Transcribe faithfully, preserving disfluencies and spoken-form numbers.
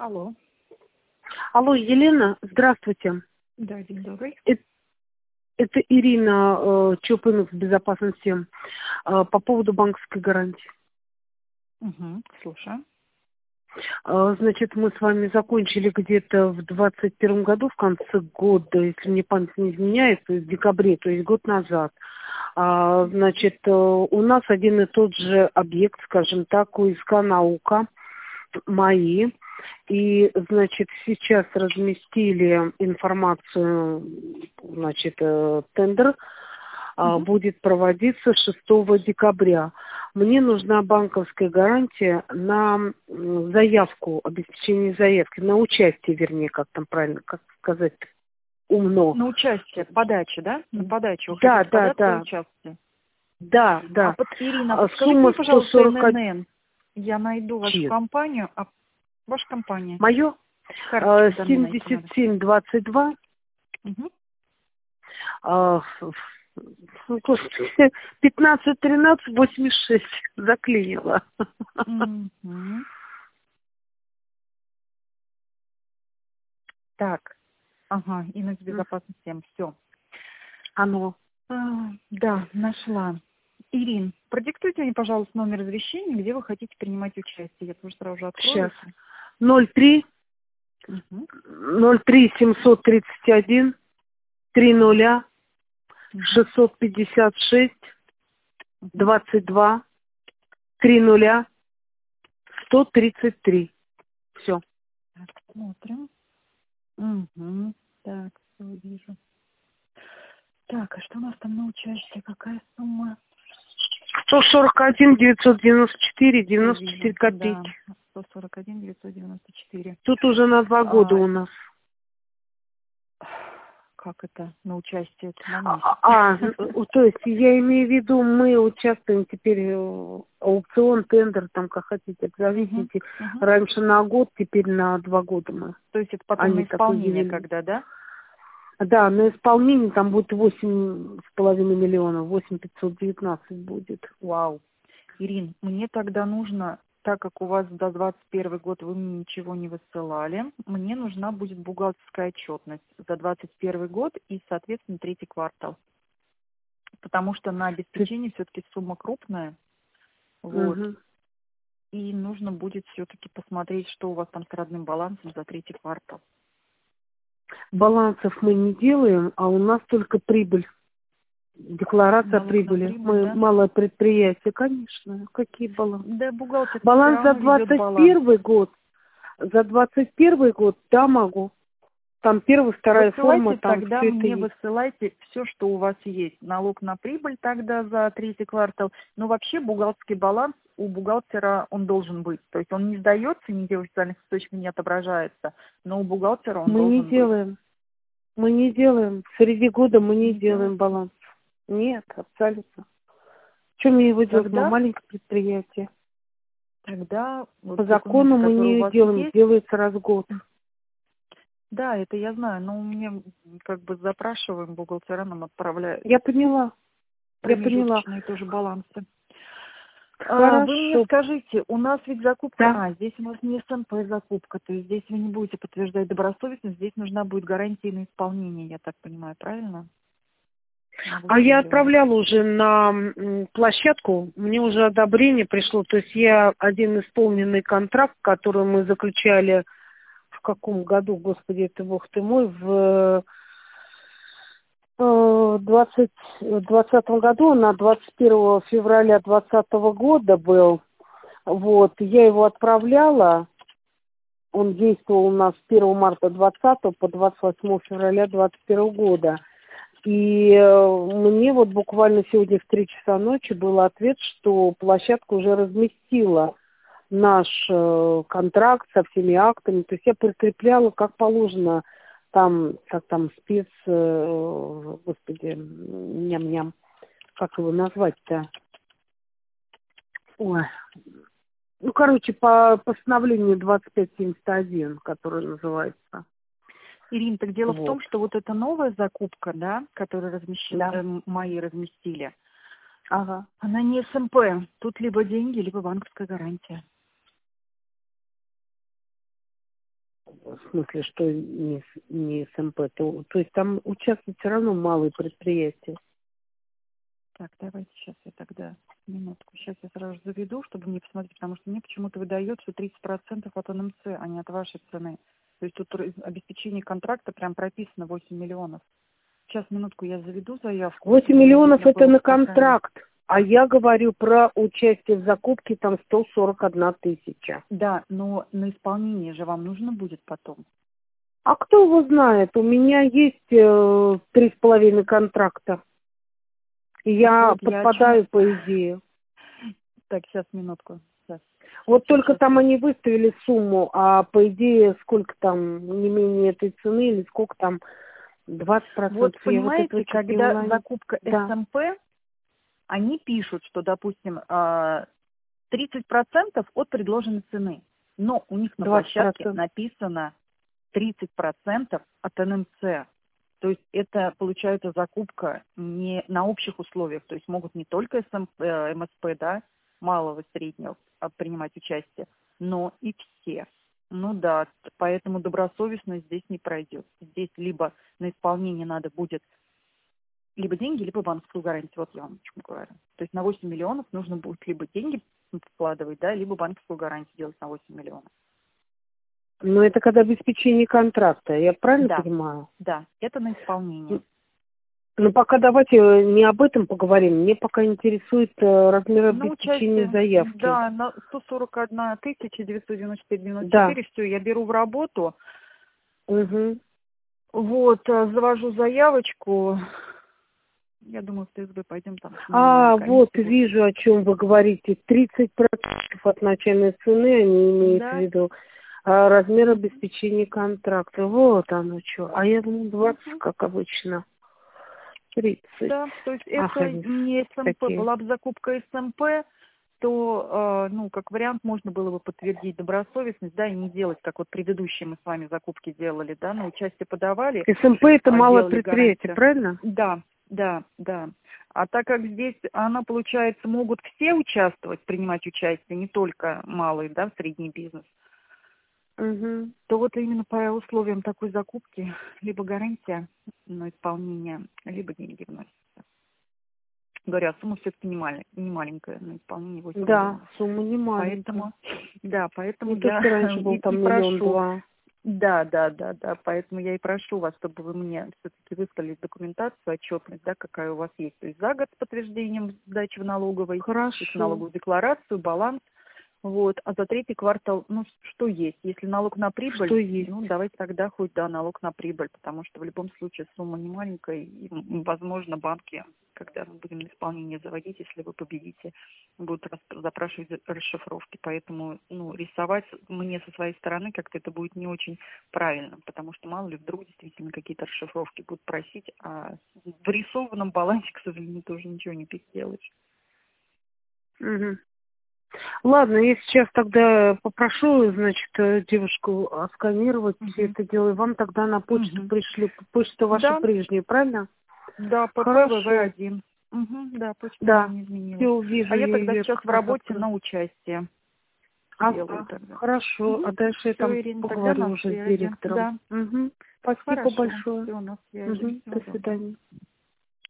Алло. Алло, Елена, здравствуйте. Да, день добрый. Это, это Ирина э, Чупинов в безопасности э, по поводу банковской гарантии. Угу, слушаю. Э, значит, мы с вами закончили где-то в двадцать первом году, в конце года, если мне память не изменяет, то есть в декабре, то есть год назад. А, значит, э, у нас один и тот же объект, скажем так, УСК «Наука», мои. И, значит, сейчас разместили информацию, значит, э, тендер а, Угу. будет проводиться шестого декабря. Мне нужна банковская гарантия на м, заявку, обеспечение заявки, на участие, вернее, как там правильно, как сказать, умно. На участие, подача, да? На подачу. Вы Да, хотите да, податься и да, участвовать? да, А да. под, Ирина, А подскажите сумма мне, сто пожалуйста, сорок один. эн эн эн. Я найду вашу Чьи? компанию. А ваша компания. Мое? Карточку там мне найти семьдесят надо. семь двадцать два. Угу. А, ну, господи, пятнадцать тринадцать восемьдесят шесть заклинило. Угу. Так. Ага, Инекс безопасность семь. Все. Оно. А, да, нашла. Ирин, продиктуйте мне, пожалуйста, номер извещения, где вы хотите принимать участие. Я тоже сразу же открою Сейчас. это. ноль три Угу. ноль три семьсот тридцать один три нуля Угу. шестьсот пятьдесят шесть Угу. двадцать два три нуля сто тридцать три. Все. Так, смотрим. Угу. Так, все вижу. Так, а что у нас там на участие? Какая сумма? сто сорок один девятьсот девяносто четыре Все девяносто четыре вижу. Да, копейки. сто сорок один девятьсот девяносто четыре. Тут уже на два года А, у нас. как это? На участие это на А, месяц. а, ну, то есть я имею в виду, мы участвуем теперь э, аукцион, тендер, там как хотите, Угу. зависите. Угу. Раньше на год, теперь на два года мы. То есть это потом на Они так исполнение, удивились. когда, да? Да, на исполнение там будет восемь с половиной миллионов, восемь пятьсот девятнадцать будет. Вау. Ирин, мне тогда нужно, так как у вас до двадцать первый год вы мне ничего не высылали, мне нужна будет бухгалтерская отчетность за двадцать первый год и, соответственно, третий квартал. Потому что на Ты- обеспечение все-таки сумма крупная, вот, Мгм. и нужно будет все-таки посмотреть, что у вас там с родным балансом за третий квартал. Балансов мы не делаем, а у нас только прибыль. Декларация Налог на прибыли. прибыль, Мы да? малое предприятие, конечно. Какие балансы? Да, бухгалтер все Баланс за равно ведет двадцать баланс. первый год. За двадцать первый год, да, могу. Там первая, вторая форма, Высылайте там тогда все это мне, есть. высылайте все, что у вас есть. Налог на прибыль тогда за третий квартал. Но вообще бухгалтерский баланс у бухгалтера он должен быть. То есть он не сдается, нигде в официальных источниках не отображается, но у бухгалтера он Мы не должен быть. делаем. Мы не делаем. Среди года мы не Не делаем делаете? баланс. Нет, абсолютно. Чем мне его делать? Мы Тогда, маленькое предприятие. тогда По вот закону документы, мы которые у не вас делаем. есть, Делается раз в год. да, это я знаю, но у меня как бы запрашиваем, бухгалтера нам отправляют Я поняла. Я поняла. промежуточные тоже балансы. А, Вы мне Хорошо. скажите, у нас ведь закупка, Да. а, здесь у нас не СМП закупка, то есть здесь вы не будете подтверждать добросовестность, здесь нужна будет гарантия на исполнение, я так понимаю, правильно? На А восемь я миллионов. отправляла уже на м, площадку, мне уже одобрение пришло, то есть я один исполненный контракт, который мы заключали в каком году, господи, это бог ты мой, в э, двадцать двадцатом году, на двадцать первого февраля двадцатого года был, вот, я его отправляла, он действовал у нас с первого марта двадцатого по двадцать восьмое февраля двадцать первого года. И э, мне вот буквально сегодня в три часа ночи был ответ, что площадка уже разместила наш э, контракт со всеми актами. То есть я прикрепляла как положено там, как там спец, э, господи, ням-ням, как его назвать-то? Ой. Ну, короче, по постановлению двадцать пять семьдесят один, которое называется. Ирин, так дело в Вот. том, что вот эта новая закупка, да, которую размещен, Да. эм, мои разместили, Ага. она не СМП, тут либо деньги, либо банковская гарантия. В смысле, что не, с- не СМП, то, то есть там участвуют все равно малые предприятия. Так, давайте сейчас я тогда минутку. Сейчас я сразу же заведу, чтобы мне посмотреть, потому что мне почему-то выдает, что тридцать процентов от эн эм цэ, а не от вашей цены. То есть тут р- обеспечение контракта прям прописано восемь миллионов. Сейчас, минутку, я заведу заявку, восемь чтобы мне миллионов видно это было на специально. контракт, а я говорю про участие в закупке там сто сорок одна тысяча. Да, но на исполнение же вам нужно будет потом. А кто его знает? У меня есть э, три с половиной контракта. И Так я вот, я о чем... подпадаю по идее. Так, сейчас, минутку. Сейчас, Вот сейчас, только сейчас. там они выставили сумму, а по идее сколько там, не менее этой цены, или сколько там, двадцать Вот, процентов. Я вот этого понимаете, что-то не когда уловила. закупка Да, СМП, они пишут, что, допустим, а, тридцать процентов от предложенной цены. Но у них на двадцать площадке процентов. написано тридцать процентов от эн эм цэ. То есть это получается закупка не на общих условиях. То есть могут не только эс эм пэ, э, эм эс пэ, да, малого, среднего а, принимать участие, но и все. Ну да, т- поэтому добросовестность здесь не пройдет. Здесь либо на исполнение надо будет либо деньги, либо банковскую гарантию. Вот я вам о чем говорю. То есть на восемь миллионов нужно будет либо деньги вкладывать, да, либо банковскую гарантию делать на восемь миллионов. Но это когда обеспечение контракта, я правильно Да, понимаю? да, это на исполнение. Ну, пока давайте не об этом поговорим. Мне пока интересует э, размер На обеспечения участие, заявки. да, на сто сорок одна тысяча девятьсот девяносто четыре девяносто Да. четыре, все, я беру в работу, Угу. вот, э, завожу заявочку, я думаю, в тэ эс бэ пойдем, там минимальная А, вот, комиссия будет. вижу, о чем вы говорите. тридцать процентов от начальной цены, они имеют в Да. виду а, размер Мгм. обеспечения контракта. Вот оно что. А я думаю, двадцать, Мгм. как обычно. тридцать. Да, то есть Ах, это они не эс эм пэ, такие. была бы закупка эс эм пэ, то, э, ну, как вариант, можно было бы подтвердить добросовестность, да, и не делать, как вот предыдущие мы с вами закупки делали, да, на участие подавали, СМП это а, малое делали предприятие, гарантию. правильно? Да, да, да. А так как здесь, она, получается, могут все участвовать, принимать участие, не только малый, да, средний бизнес, Угу. то вот именно по условиям такой закупки либо гарантия на исполнение, либо деньги вносятся. Говорят, сумма все-таки не, малень- не маленькая, на исполнение восемь Да, миллионов. сумма не маленькая. Поэтому, да, поэтому Не то, я что раньше был и, и там миллион прошу, два. да, да, да, да, поэтому я и прошу вас, чтобы вы мне все-таки выслали документацию, отчетность, да, какая у вас есть. То есть за год с подтверждением сдачи в налоговой, то есть Хорошо. налоговую декларацию, баланс. Вот, а за третий квартал, ну, что есть? Если налог на Что прибыль, есть? ну, давайте тогда хоть, да, налог на прибыль, потому что в любом случае сумма не маленькая, и, м, возможно, банки, когда мы будем на исполнение заводить, если вы победите, будут рас- запрашивать за- расшифровки, поэтому, ну, рисовать мне со своей стороны как-то это будет не очень правильно, потому что, мало ли, вдруг действительно какие-то расшифровки будут просить, а в рисованном балансе, к сожалению, тоже ничего не сделаешь. Угу. Ладно, я сейчас тогда попрошу, значит, э, девушку отсканировать все Мгм. это дело, и вам тогда на почту Мгм. пришлю, почту вашу Да, прежнюю, правильно? да, П П В В Хорошо, один. Угу, да, почта у меня да, не изменилась. все, А вижу я я тогда ее, сейчас как в раз работе открою. на участие делаю Ага, тогда. хорошо, Угу. а дальше я Все, там Ирина, тогда поговорю на уже с связи. директором. Да, Угу. Спасибо хорошо. большое. Все, на связи. Угу. До Всего доброго. свидания.